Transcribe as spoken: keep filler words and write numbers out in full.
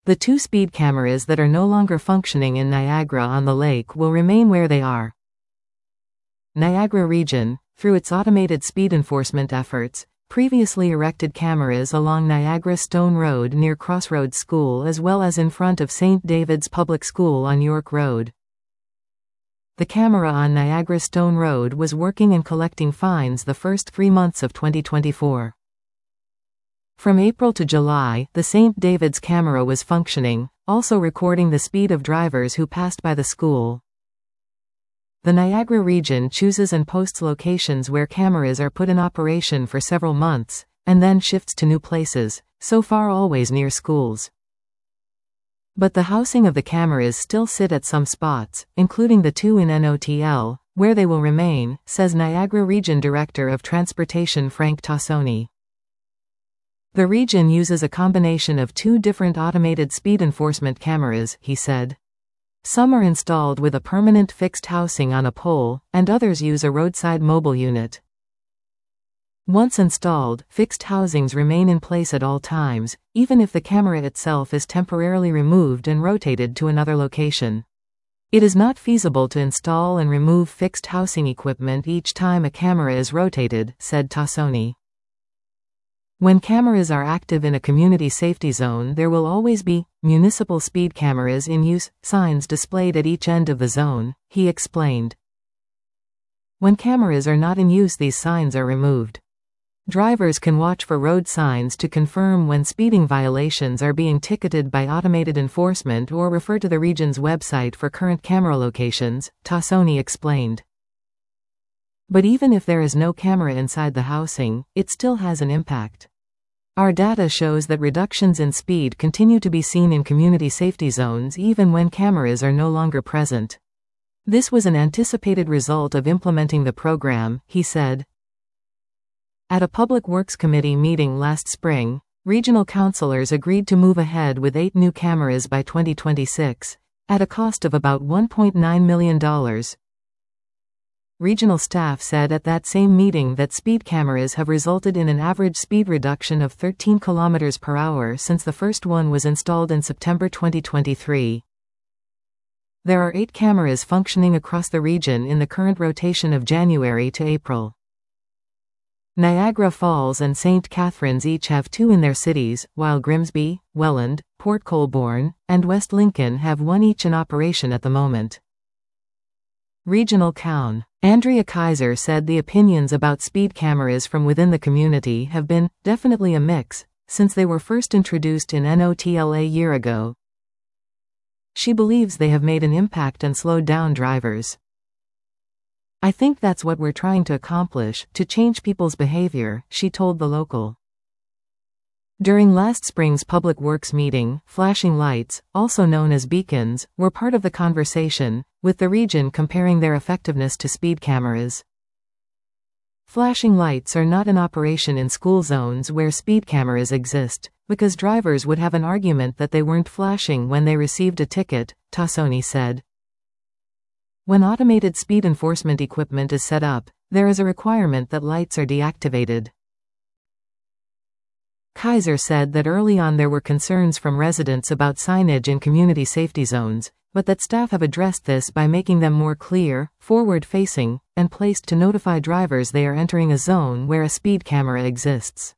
The two speed cameras that are no longer functioning in Niagara-on-the-Lake will remain where they are. Niagara Region, through its automated speed enforcement efforts, previously erected cameras along Niagara Stone Road near Crossroads School as well as in front of Saint David's Public School on York Road. The camera on Niagara Stone Road was working and collecting fines the first three months of twenty twenty-four. From April to July, the Saint David's camera was functioning, also recording the speed of drivers who passed by the school. The Niagara region chooses and posts locations where cameras are put in operation for several months, and then shifts to new places, so far always near schools. But the housing of the cameras still sit at some spots, including the two in N O T L, where they will remain, says Niagara Region Director of Transportation Frank Tassoni. The region uses a combination of two different automated speed enforcement cameras, he said. Some are installed with a permanent fixed housing on a pole, and others use a roadside mobile unit. Once installed, fixed housings remain in place at all times, even if the camera itself is temporarily removed and rotated to another location. It is not feasible to install and remove fixed housing equipment each time a camera is rotated, said Tassoni. When cameras are active in a community safety zone, there will always be municipal speed cameras in use, signs displayed at each end of the zone, he explained. When cameras are not in use, these signs are removed. Drivers can watch for road signs to confirm when speeding violations are being ticketed by automated enforcement or refer to the region's website for current camera locations, Tassoni explained. But even if there is no camera inside the housing, it still has an impact. Our data shows that reductions in speed continue to be seen in community safety zones even when cameras are no longer present. This was an anticipated result of implementing the program, he said. At a Public Works Committee meeting last spring, regional councillors agreed to move ahead with eight new cameras by twenty twenty-six, at a cost of about one point nine million dollars. Regional staff said at that same meeting that speed cameras have resulted in an average speed reduction of thirteen kilometers per hour since the first one was installed in September twenty twenty-three. There are eight cameras functioning across the region in the current rotation of January to April. Niagara Falls and Saint Catharines each have two in their cities, while Grimsby, Welland, Port Colborne, and West Lincoln have one each in operation at the moment. Regional Coun. Andrea Kaiser said the opinions about speed cameras from within the community have been, definitely a mix, since they were first introduced in N O T L a year ago. She believes they have made an impact and slowed down drivers. I think that's what we're trying to accomplish, to change people's behavior, she told the local. During last spring's Public Works meeting, flashing lights, also known as beacons, were part of the conversation, with the region comparing their effectiveness to speed cameras. Flashing lights are not in operation in school zones where speed cameras exist, because drivers would have an argument that they weren't flashing when they received a ticket, Tassoni said. When automated speed enforcement equipment is set up, there is a requirement that lights are deactivated. Kaiser said that early on there were concerns from residents about signage in community safety zones, but that staff have addressed this by making them more clear, forward-facing, and placed to notify drivers they are entering a zone where a speed camera exists.